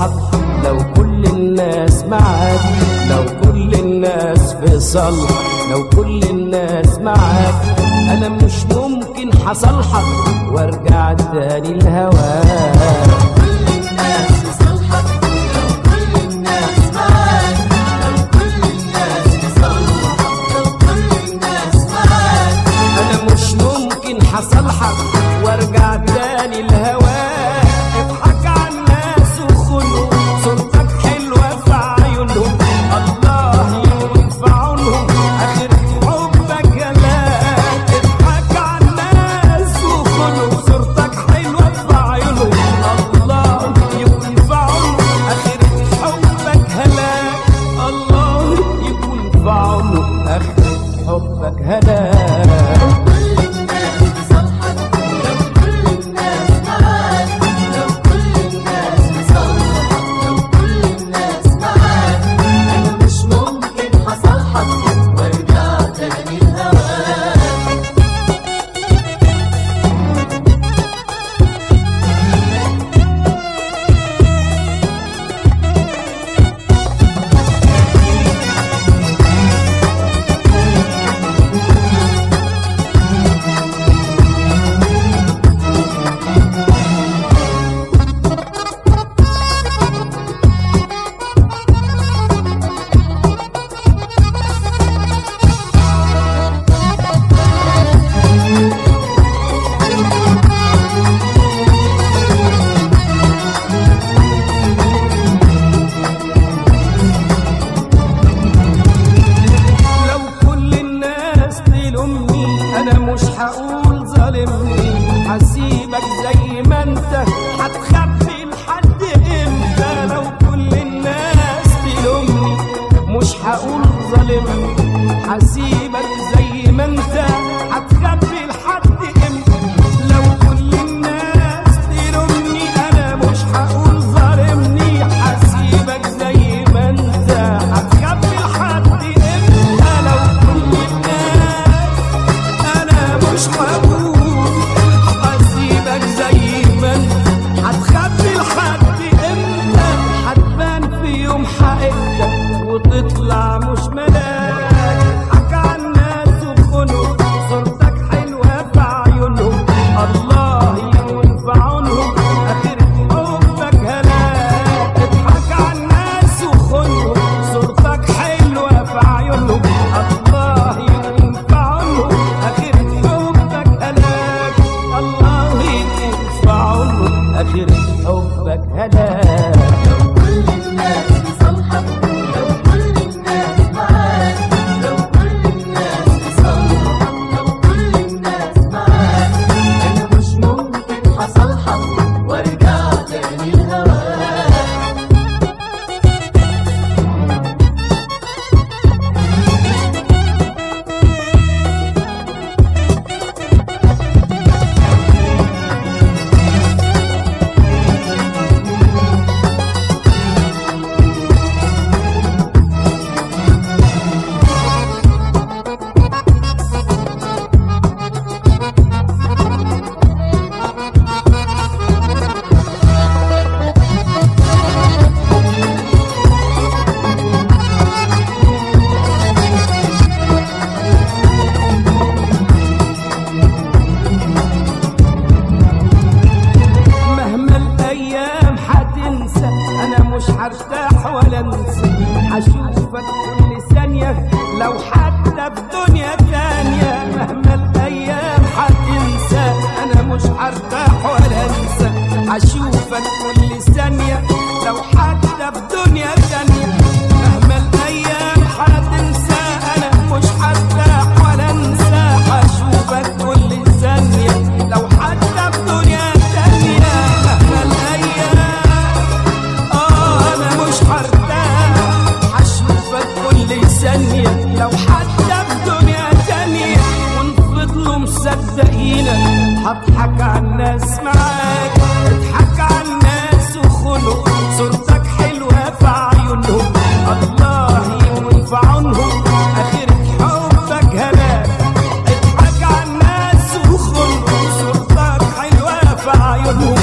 صالحك، لو كل الناس معاك، لو كل الناس في صالحك، لو كل الناس معاك، انا مش ممكن هصالحك وارجع تاني لهواك. هصالحك وارجع تاني لهواك. اضحك على الناس وخنهم، صورتك حلوه في عيونهم، الله يكون في عونهم، اخر حبك هلاك. اضحك على الناس وخنهم، صورتك حلوه في عيونهم، الله يكون في عونهم، اخر حبك هلاك. الله يكون في عونهم، اخر حبك هلاك. انا مش هقول ظالمني، هسيبك زي ما انت، هتخبي لحد امتى؟ لو كل الناس تلومني مش هقول ظالمني، هسيبك زي ما انت، هتخبي لحد امتى؟ لو كل الناس تلومني انا مش هقول ظالمني، هسيبك زي ما انت، هتخبي لحد امتى؟ لو كل الناس مش هقول هسيبك زي ما انت، هتخبي لحد امتى؟ هتبان في يوم حقيقتك وتطلع مش ملاك. اضحك على الناس وخنهم، صورتك حلوه في عيونهم، الله يكون في عونهم، اخر حبك هلاك. اضحك على الناس وخنهم، صورتك حلوه في عيونهم، الله يكون في عونهم، اخر آخر حبك هلاك. لو كل الناس بصالحك، لو كل الناس معاك، لو كل الناس بصالحك، لو كل الناس معاك، أنا مش ممكن هصالحك وارجع تاني لهواك. هرتاح ولا انسى، هشوفك كل ثانية لو حتى بدنيا تانية. مهما الايام هتنسى انا مش هرتاح ولا انسى، هشوفك كل ثانية لو حتى بدنيا تانية. مهما الايام هتنسى انا مش هرتاح ولا انسى، هشوفك كل ثانية لو حتى بدنيا تانية. مهما الايام انا مش هرتاح، هشوفك كل ثانية لو حتى بدنيا تانية. ونفضلوا مصدقينك، هضحك على الناس معاك، اضحك على الناس وخنق، صورتك حلوة في عيونهم، الله يكون في عونهم، آخرة حبك هلاك. اضحك على الناس وخنق، صورتك حلوة في عيونهم،